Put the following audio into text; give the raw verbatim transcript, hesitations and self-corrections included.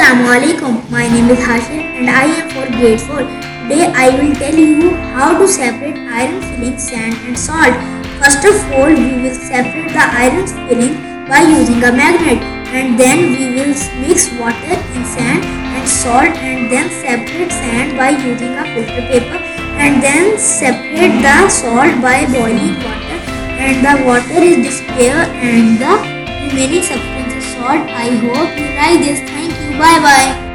Assalamualaikum. My name is Hashim and I am for grade four. Today I will tell you how to separate iron filling, sand and salt. First of all, we will separate the iron filling by using a magnet, and then we will mix water in sand and salt, and then separate sand by using a filter paper, and then separate the salt by boiling water, and the water is disappear and the remaining substance is salt. I hope you like this. Thank you. Bye bye.